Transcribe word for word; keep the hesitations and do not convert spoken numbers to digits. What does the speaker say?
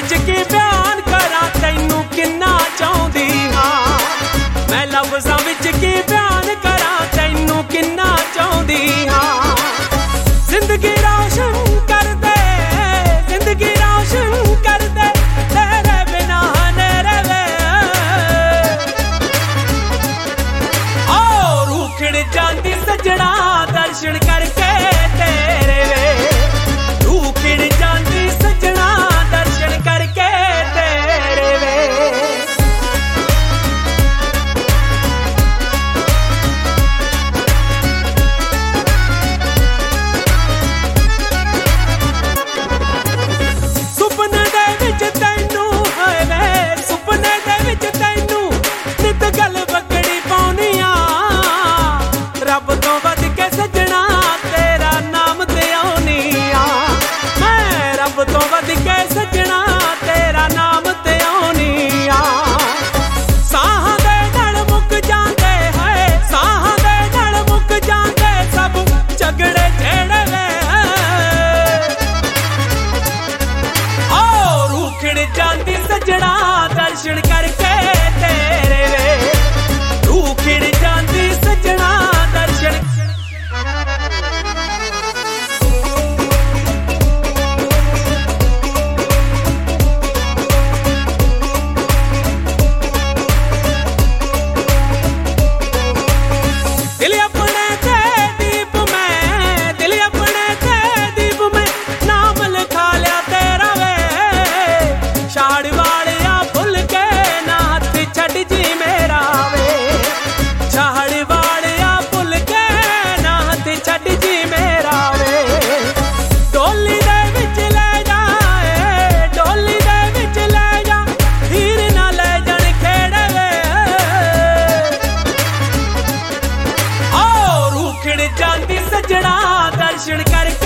विच की बयान करा तैनू किन्ना चाहुंदी हां मैं लफ्ज़ां विच की बयान करा तैनू किन्ना चाहुंदी हां जिंदगी रोशन कर दे जिंदगी रोशन कर दे तेरे बिना नेरे वे ओ रूखड़ जांदी सजना दर्शन करके तेरे वे रूखड़ जांदी सजना दर्शन करके तेरे वे सुपने दे विच तैनू हाय वे सुपने दे विच तैनू नित गल बकड़ी पाउनियां रब तो वध के सजना तेरा नाम ते आउनियां मैं रब तो वध के सजना तेरा नाम ते आउनियां साह दे नल मुक जांदे है साह दे नल मुक जांदे सब झगड़े जेड़े वे ओ रूखड़ जांदी सजना दर्शन करके तेरे वे रूखड़ जांदी सजना दर्शन दिल अपने ते दीप में दिल अपने ते दीप में नाम लिखा लिया तेरा वे छाड़ वालिया भुल के ना हथ छड़ जी मेरा वे छाड़ वालिया भुल के ना हथ छड़ जी मेरा वे डोली दे विच ले जाए डोली दे विच ले जा हीर ना ले जान खेड़े वे ओ रूखड़ जांदी सजना दर्शन करके